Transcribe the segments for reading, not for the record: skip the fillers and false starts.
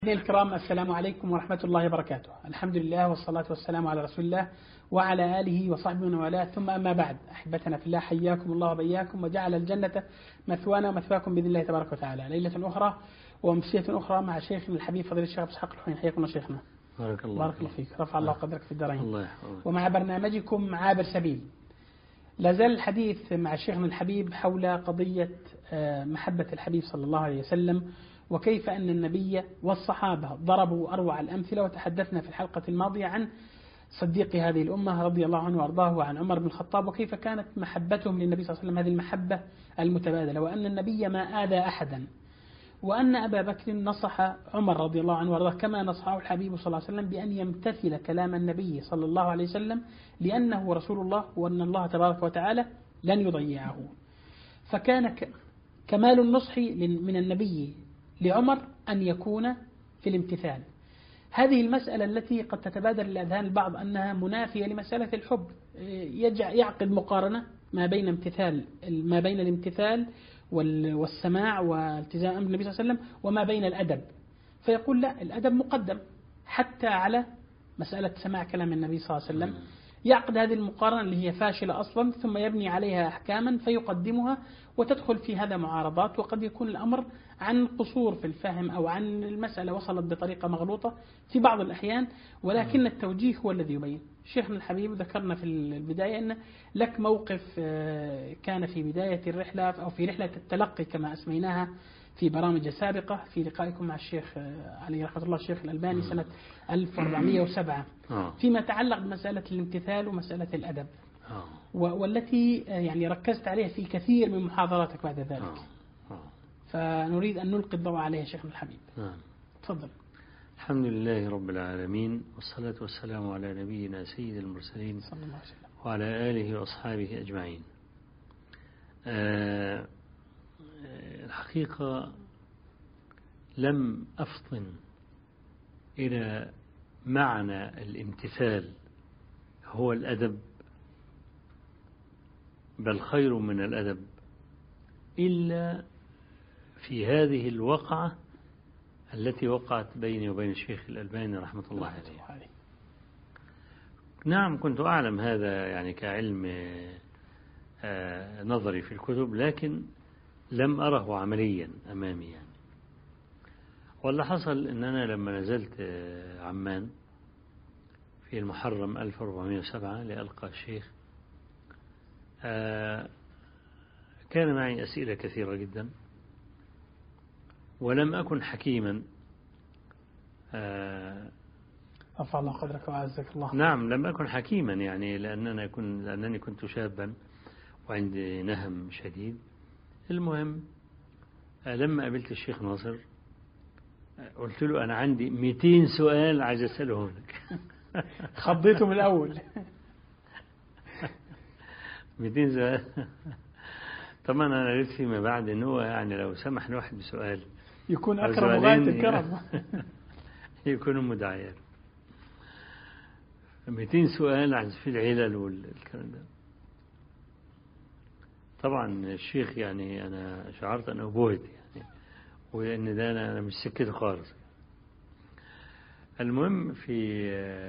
الكرام، السلام عليكم ورحمة الله وبركاته. الحمد لله والصلاة والسلام على رسول الله وعلى آله وصحبه ومن والاه، ثم أما بعد. أحبتنا في الله، حياكم الله وبياكم وجعل الجنة مثوانا ومثواكم بإذن الله تبارك وتعالى. ليلة أخرى وأمسية أخرى مع شيخنا الحبيب فضيلة الشيخ إسحاق الحويني. حياكم الله شيخنا. بارك الله فيك، رفع الله قدرك في الدارين. الله يحفظك. ومع برنامجكم عابر سبيل، لا زال الحديث مع شيخنا الحبيب حول قضية محبة الحبيب صلى الله عليه وسلم، وكيف أن النبي والصحابة ضربوا أروع الأمثلة. وتحدثنا في الحلقة الماضية عن صديق هذه الأمة رضي الله عنه وأرضاه وعن عمر بن الخطاب، وكيف كانت محبتهم للنبي صلى الله عليه وسلم هذه المحبة المتبادلة، وأن النبي ما آذى أحدا، وأن أبا بكر نصح عمر رضي الله عنه وأرضاه كما نصحه الحبيب صلى الله عليه وسلم بأن يمتثل كلام النبي صلى الله عليه وسلم لأنه رسول الله، وأن الله تبارك وتعالى لن يضيعه. فكان كمال النصح من النبي لعمر أن يكون في الامتثال. هذه المسألة التي قد تتبادر لأذهان البعض أنها منافية لمسألة الحب، يعقد مقارنة ما بين الامتثال والسماع والتزام أمر النبي صلى الله عليه وسلم وما بين الأدب، فيقول لا، الأدب مقدم حتى على مسألة سماع كلام النبي صلى الله عليه وسلم. يعقد هذه المقارنة اللي هي فاشلة أصلا، ثم يبني عليها أحكاما فيقدمها، وتدخل في هذا معارضات، وقد يكون الأمر عن قصور في الفهم أو عن المسألة وصلت بطريقة مغلوطة في بعض الأحيان، ولكن التوجيه هو الذي يبين. شيخنا الحبيب ذكرنا في البداية أن لك موقف كان في بداية الرحلة أو في رحلة التلقي كما أسميناها في برامج سابقة في لقائكم مع الشيخ عليه رحمة الله الشيخ الألباني سنة 1407 فيما يتعلق بمسألة الامتثال ومسألة الأدب، والتي يعني ركزت عليها في كثير من محاضراتك بعد ذلك، فنريد أن نلقي الضوء عليها شيخنا الحبيب. تفضل. الحمد لله رب العالمين، والصلاة والسلام على نبينا سيد المرسلين صلى الله عليه وسلم وعلى آله وأصحابه أجمعين. الحقيقة لم أفطن إلى معنى الامتثال هو الأدب، بل خير من الأدب، إلا في هذه الوقعة التي وقعت بيني وبين الشيخ الألباني رحمة الله عليه. نعم، كنت أعلم هذا يعني كعلم نظري في الكتب، لكن لم أره عمليا أمامي يعني. واللي حصل أن أنا لما نزلت عمان في المحرم 1407 لألقى الشيخ، كان معي أسئلة كثيرة جدا، ولم أكن حكيما. رفع الله قدرك وعزك الله. نعم، لم أكن حكيما يعني لأنني كنت شابا وعندي نهم شديد. المهم لما قابلت الشيخ ناصر قلت له أنا عندي 200 سؤال عايز أسألهم لك. خضيته من الأول. 200 سؤال. طبعا أنا عرفت فيما بعد أنه هو يعني لو سمح لواحد بسؤال يكون أكرم غاية الكرم. يكون مدعيا. 200 سؤال عن في العلل والكلام ده. طبعا الشيخ يعني أنا شعرت أنه بوهد يعني، وأن ده أنا مش سكته خالص. المهم في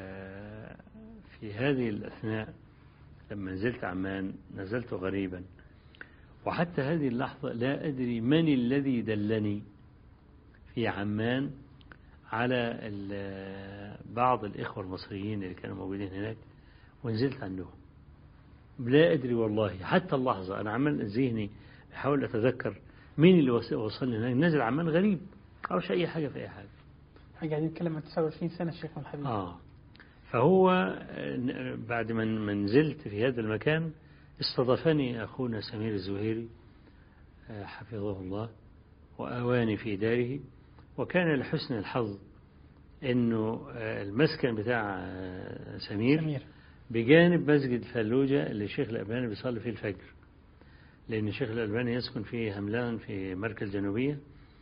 هذه الأثناء لما نزلت عمان نزلت غريبا، وحتى هذه اللحظة لا أدري من الذي دلني في عمان على بعض الإخوة المصريين اللي كانوا موجودين هناك، ونزلت عندهم. لا أدري والله حتى اللحظة. أنا عمال ذهني بحاول أتذكر مين اللي وصلني هناك. نزل عمان غريب أو أي حاجة في أي حاجة. قاعدين نتكلم عن 29 سنة الشيخ الحبيب. فهو بعد ما نزلت في هذا المكان استضافني أخونا سمير الزهيري حفظه الله وأواني في داره، وكان لحسن الحظ أنه المسكن بتاع سمير بجانب مسجد فلوجة اللي الشيخ الألباني بيصلي فيه الفجر، لأن الشيخ الألباني يسكن في هملان في مركز جنوبية،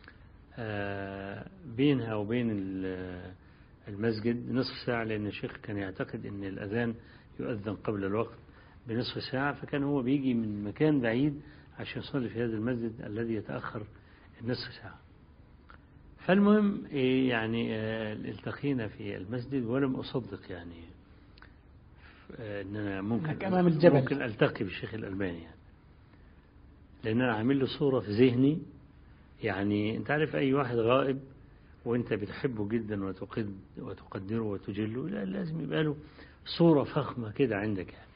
بينها وبين المسجد نصف ساعة، لأن الشيخ كان يعتقد أن الأذان يؤذن قبل الوقت بنصف ساعة، فكان هو بيجي من مكان بعيد عشان يصلي في هذا المسجد الذي يتأخر النصف ساعة. فالمهم يعني التقينا في المسجد ولم أصدق يعني أننا ممكن ألتقي بالشيخ الألباني يعني. لأن أنا عامل له صورة في ذهني، يعني أنت عارف أي واحد غائب وأنت بتحبه جدا وتقدره وتجله، لا لازم يبقى له صورة فخمة كده عندك يعني.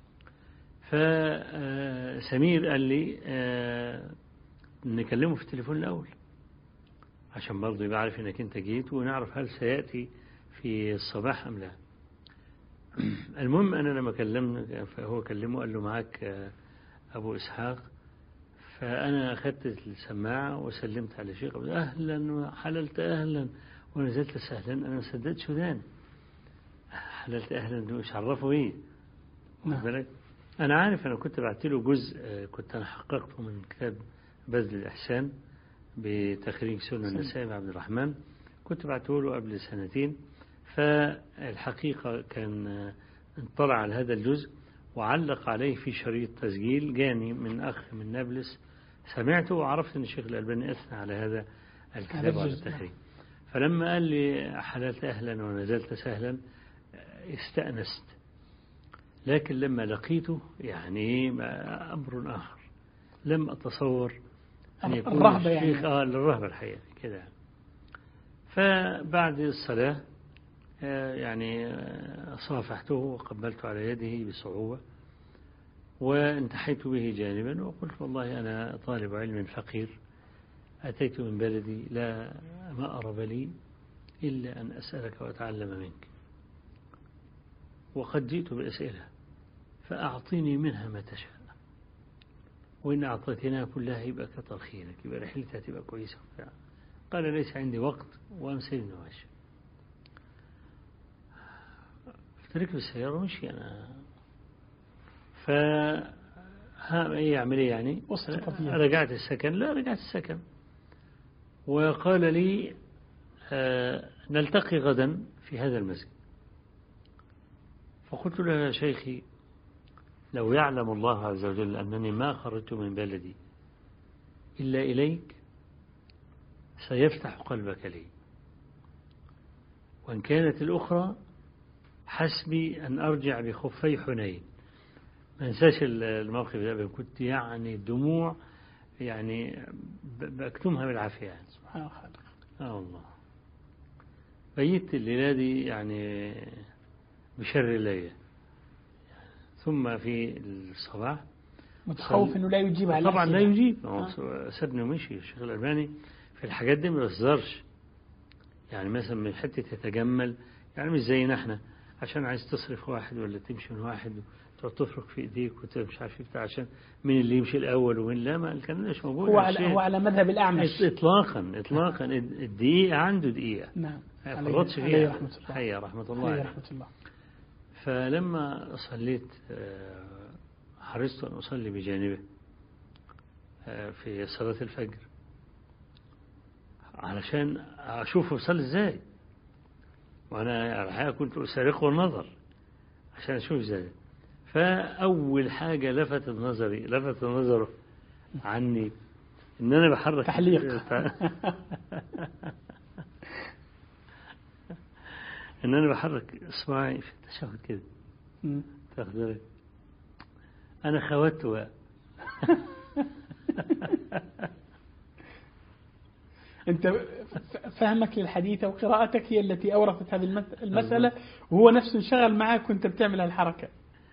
فسمير قال لي نكلمه في التليفون الأول عشان برضه يبقى عارف إنك أنت جيت ونعرف هل سيأتي في الصباح أم لا. المهم أنا لما كلمنا فهو كلمه قال له معاك أبو إسحاق. فأنا أخذت السماعة وسلمت على الشيخ أهلا وحللت أهلا ونزلت سهلا. أنا ما صدقت سودان حللت أهلا مش عرفه إيه. أنا عارف أنا كنت بعت له جزء كنت أنا حققته من كتاب بذل الإحسان بتخريج سنة النسائي عبد الرحمن، كنت بعته له قبل 2 سنين. فالحقيقة كان اطلع على هذا الجزء وعلق عليه في شريط تسجيل جاني من أخ من نابلس، سمعته وعرفت أن الشيخ الألباني أثنى على هذا الكتاب وعلى التخريج. فلما قال لي حللت أهلا ونزلت سهلا استأنست، لكن لما لقيته يعني أمر آخر لم أتصور أن يكون الرهبة الشيخ يعني. للرهبة الحقيقة كده. فبعد الصلاة يعني صافحته وقبلت على يده بصعوبة وانتحيت به جانبا وقلت والله أنا طالب علم فقير أتيت من بلدي لا مأرب لي إلا أن أسألك وأتعلم منك، وقد جئت بأسئلة فأعطيني منها ما تشاء، وإن أعطيتنا كلها يبقى كتر خيرك، يبقى رحلتها تبقى كويسة. قال ليس عندي وقت وأمسي النواش. افترك بالسيارة ومشي أنا. يعمل إيه يعني؟ رجعت السكن. لا رجعت السكن وقال لي نلتقي غدا في هذا المسجد. فقلت له يا شيخي لو يعلم الله عز وجل أنني ما خرجت من بلدي إلا إليك سيفتح قلبك لي، وإن كانت الأخرى حسبي أن أرجع بخفي حنين. ما انساش الموقف ده، كنت يعني الدموع يعني بأكتمها بالعافية يعني. سبحان الله. والله بيت الليلة دي يعني بشر الليل. ثم في الصباح متخوف انه لا يجيب على طبعا لا يجيب. سابني ومشي. الشيخ الألباني في الحاجات دي ما بيهزرش يعني. مثلا من حتة تتجمل يعني مش زينا احنا عشان عايز تصرف واحد ولا تمشي من واحد تقعد تفرق في ايديك مش عارف بتاع عشان مين اللي يمشي الاول ومين لا. ما الكلام ده مش موجود. هو على مذهب الأعمش اطلاقا الدقيقة عنده دقيقة. نعم. ما فرطش فيها. عليه رحمة الله. فلما صليت حرصت أن أصلي بجانبه في صلاة الفجر علشان أشوفه يصلي إزاي، وأنا الحقيقة كنت أسارقه النظر عشان أشوف إزاي. فأول حاجة لفت نظره عني إن أنا بحرك تحليق إن أنا بحرك إصبعي في التشهد كده. تاخد بالك أنا خوته بقى. أنت فهمك للحديث وقراءتك هي التي أورثت هذه المسألة، وهو نفسه انشغل معك وأنت بتعمل هالحركة.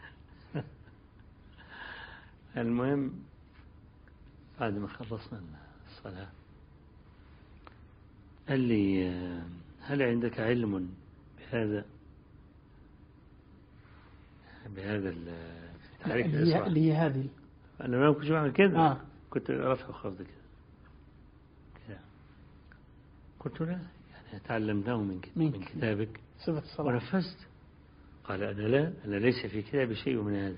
المهم بعد ما خلصنا الصلاة قال لي هل عندك علم بهذا التحريك الإصبع؟ اللي هي هذه. أنا ما كنت بعمل كده. كنت رافع خفض كده. قلت له يعني تعلمناه من كتابك صفة الصلاة ونفذت. قال أنا ليس في كتابي شيء من هذا.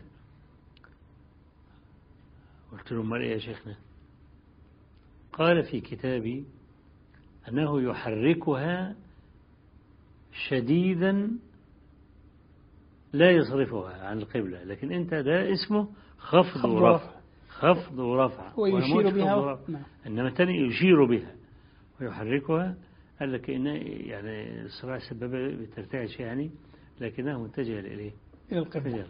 قلت له ما يا شيخنا؟ قال في كتابي أنه يحركها شديدا لا يصرفها عن القبلة، لكن أنت ده اسمه خفض ورفع. ويشير بها إنما الثاني يشير بها. ويحركها، قال لك إن يعني الصراع السبابة بترتعش يعني، لكنها متجهة إلى القبلة.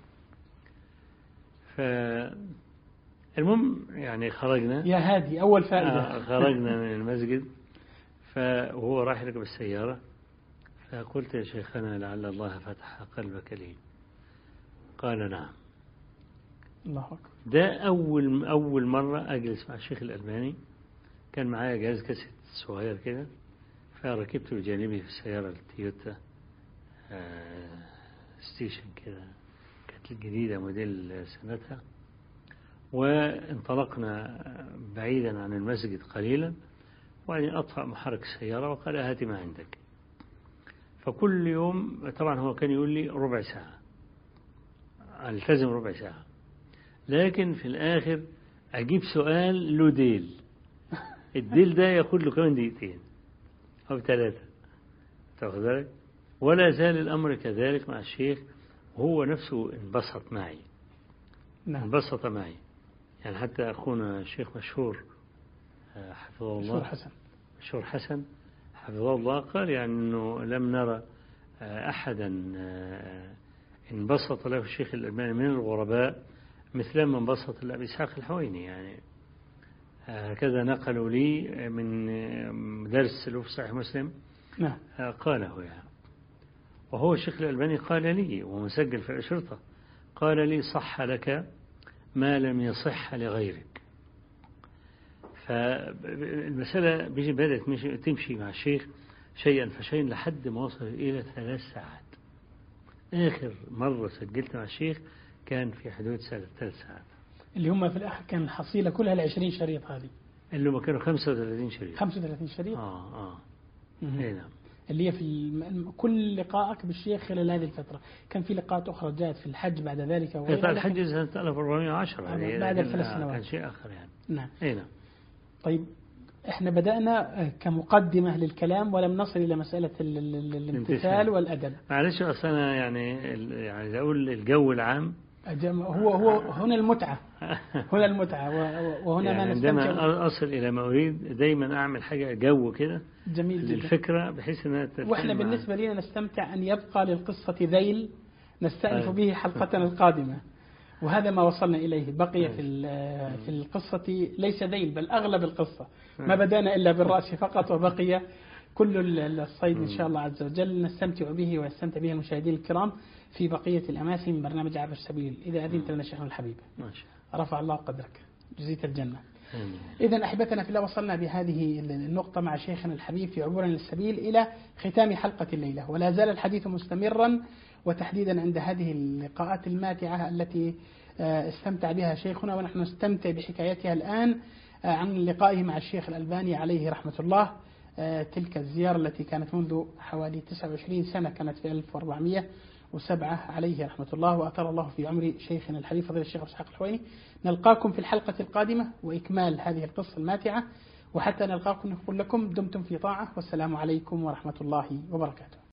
فالمهم يعني خرجنا، يا هادي أول فائدة. خرجنا من المسجد، وهو راح يركب السيارة، فقلت يا شيخنا لعل الله فتح قلبك لي. قال نعم. الله أكبر. ده أول مرة أجلس مع الشيخ الألباني. كان معايا جهاز كاسيت صغير كده، فركبته بجانبي في السيارة التويوتا ستيشن كده، كانت الجديدة موديل سنتها، وانطلقنا بعيدا عن المسجد قليلا، وبعدين أطفأ محرك السيارة وقال هات ما عندك. فكل يوم طبعا هو كان يقول لي ربع ساعة، ألتزم ربع ساعة، لكن في الآخر أجيب سؤال له ديل، الديل ده ياخد له كمان دقيقتين أو 3، تاخد بالك؟ ولا زال الأمر كذلك مع الشيخ، وهو نفسه انبسط معي. نعم. انبسط معي يعني. حتى أخونا الشيخ مشهور حفظه الله، مشهور حسن حفظه الله، قال يعني أنه لم نرى أحدا انبسط له الشيخ الألباني من الغرباء مثل ما انبسط لأبي إسحاق الحويني يعني. هكذا نقلوا لي من درس له في صحيح مسلم. نعم. قاله يعني. وهو الشيخ الألباني قال لي ومسجل في الأشرطة، قال لي صح لك ما لم يصح لغيرك. فالمسألة بدأت تمشي مع الشيخ شيئا فشيئا لحد ما وصل إلى 3 ساعات. آخر مرة سجلت مع الشيخ كان في حدود 3 ساعات، اللي هم في الآخر كان الحصيلة كلها 20 شريط هذه، اللي هم كانوا 35 شريط. 35 شريط. اي نعم. اللي هي في كل لقائك بالشيخ خلال هذه الفترة. كان في لقاءات أخرى جاءت في الحج بعد ذلك وغيرها. الحج سنة 1410 بعد 3 سنوات. كان شيء آخر يعني. نعم. اي نعم. طيب احنا بدأنا كمقدمة للكلام ولم نصل إلى مسألة الامتثال والأدب. معلش أصل أنا يعني عايز أقول الجو العام هو هنا المتعة. هنا المتعة وهنا يعني ما نستمتع. عندما أصل إلى ما أريد دايما أعمل حاجة جو كده جميل جدا للفكرة، بحيث أنها وإحنا بالنسبة لنا نستمتع أن يبقى للقصة ذيل نستأنف به حلقتنا القادمة، وهذا ما وصلنا إليه. بقي في القصة ليس ذيل بل أغلب القصة، ما بدأنا إلا بالرأس فقط، وبقي كل الصيد إن شاء الله عز وجل نستمتع به ويستمتع به المشاهدين الكرام في بقية الأماكن من برنامج عبر السبيل. إذا أذنت لنا شيخنا الحبيب رفع الله قدرك جزيت الجنة. إذا أحبتنا في الله، وصلنا بهذه النقطة مع شيخنا الحبيب في عبورنا للسبيل إلى ختام حلقة الليلة، ولا زال الحديث مستمرا، وتحديدا عند هذه اللقاءات الماتعة التي استمتع بها شيخنا ونحن نستمتع بحكايتها الآن عن لقائه مع الشيخ الألباني عليه رحمة الله. تلك الزيارة التي كانت منذ حوالي 29 سنة، كانت في 1407 عليه رحمة الله، وأطال الله في عمر شيخنا الحبيب فضيلة الشيخ إسحاق الحويني. نلقاكم في الحلقة القادمة وإكمال هذه القصة الماتعة، وحتى نلقاكم نقول لكم دمتم في طاعة، والسلام عليكم ورحمة الله وبركاته.